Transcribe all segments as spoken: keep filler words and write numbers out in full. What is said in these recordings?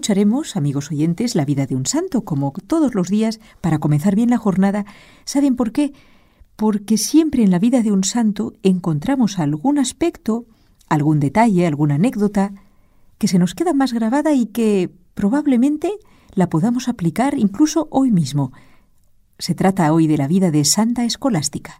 escucharemos, amigos oyentes, la vida de un santo, como todos los días, para comenzar bien la jornada. ¿Saben por qué? Porque siempre en la vida de un santo encontramos algún aspecto, algún detalle, alguna anécdota, que se nos queda más grabada y que probablemente la podamos aplicar incluso hoy mismo. Se trata hoy de la vida de Santa Escolástica.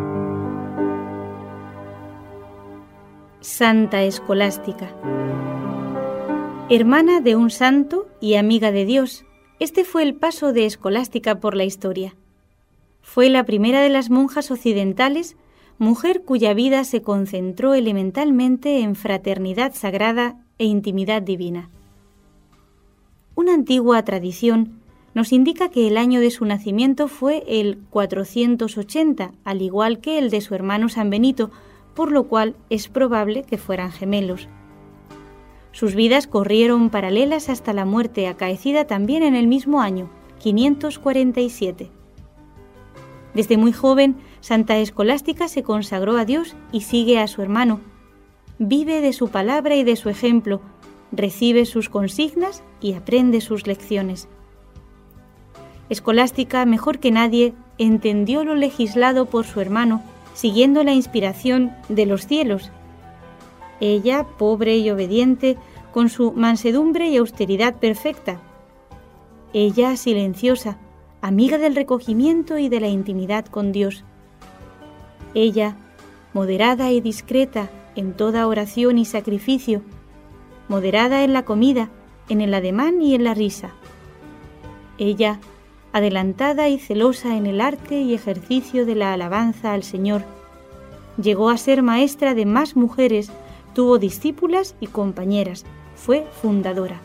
Santa Escolástica. Hermana de un santo y amiga de Dios, este fue el paso de Escolástica por la historia. Fue la primera de las monjas occidentales, mujer cuya vida se concentró elementalmente en fraternidad sagrada e intimidad divina. Una antigua tradición nos indica que el año de su nacimiento fue el cuatrocientos ochenta, al igual que el de su hermano San Benito, por lo cual es probable que fueran gemelos. Sus vidas corrieron paralelas hasta la muerte, acaecida también en el mismo año, quinientos cuarenta y siete. Desde muy joven, Santa Escolástica se consagró a Dios y sigue a su hermano. Vive de su palabra y de su ejemplo, recibe sus consignas y aprende sus lecciones. Escolástica, mejor que nadie, entendió lo legislado por su hermano, siguiendo la inspiración de los cielos. Ella, pobre y obediente, con su mansedumbre y austeridad perfecta. Ella, silenciosa, amiga del recogimiento y de la intimidad con Dios. Ella, moderada y discreta en toda oración y sacrificio, moderada en la comida, en el ademán y en la risa. Ella, adelantada y celosa en el arte y ejercicio de la alabanza al Señor, llegó a ser maestra de más mujeres, tuvo discípulas y compañeras, fue fundadora.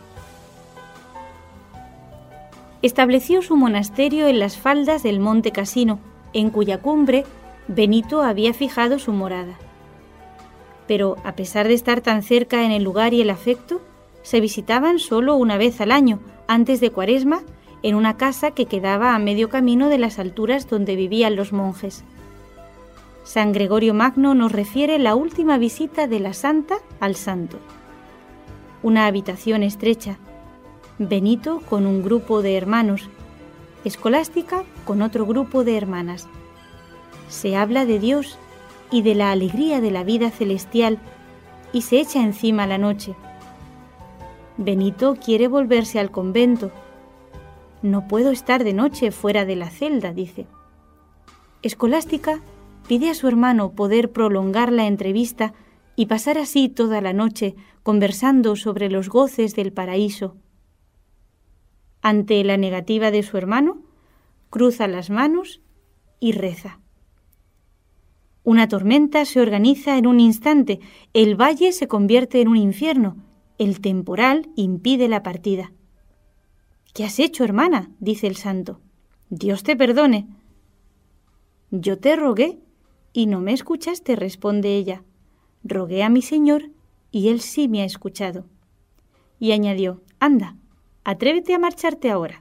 Estableció su monasterio en las faldas del Monte Casino, en cuya cumbre Benito había fijado su morada. Pero, a pesar de estar tan cerca en el lugar y el afecto, se visitaban solo una vez al año, antes de Cuaresma, en una casa que quedaba a medio camino de las alturas donde vivían los monjes. San Gregorio Magno nos refiere la última visita de la santa al santo. Una habitación estrecha, Benito con un grupo de hermanos, Escolástica con otro grupo de hermanas. Se habla de Dios y de la alegría de la vida celestial y se echa encima la noche. Benito quiere volverse al convento. No puedo estar de noche fuera de la celda, dice. Escolástica pide a su hermano poder prolongar la entrevista y pasar así toda la noche conversando sobre los goces del paraíso. Ante la negativa de su hermano, cruza las manos y reza. Una tormenta se organiza en un instante, el valle se convierte en un infierno, el temporal impide la partida. «¿Qué has hecho, hermana?», dice el santo. «Dios te perdone». «Yo te rogué y no me escuchaste», responde ella. «Rogué a mi Señor y Él sí me ha escuchado». Y añadió: «Anda, atrévete a marcharte ahora».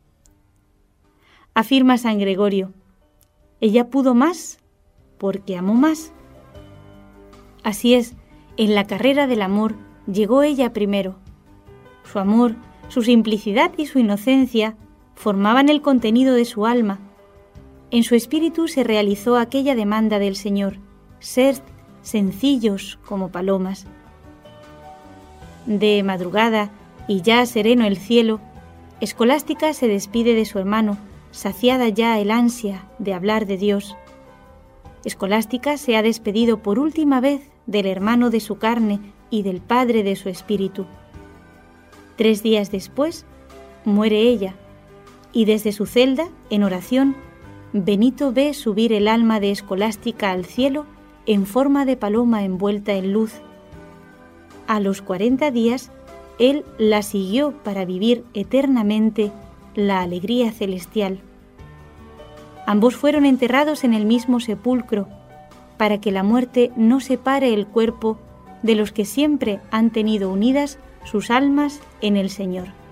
Afirma San Gregorio: «Ella pudo más porque amó más». Así es, en la carrera del amor llegó ella primero. Su amor, su simplicidad y su inocencia formaban el contenido de su alma. En su espíritu se realizó aquella demanda del Señor: sed sencillos como palomas. De madrugada, y ya sereno el cielo, Escolástica se despide de su hermano, saciada ya el ansia de hablar de Dios. Escolástica se ha despedido por última vez del hermano de su carne y del padre de su espíritu. Tres días después, muere ella, y desde su celda, en oración, Benito ve subir el alma de Escolástica al cielo en forma de paloma envuelta en luz. A los cuarenta días, él la siguió para vivir eternamente la alegría celestial. Ambos fueron enterrados en el mismo sepulcro, para que la muerte no separe el cuerpo de los que siempre han tenido unidas sus almas en el Señor.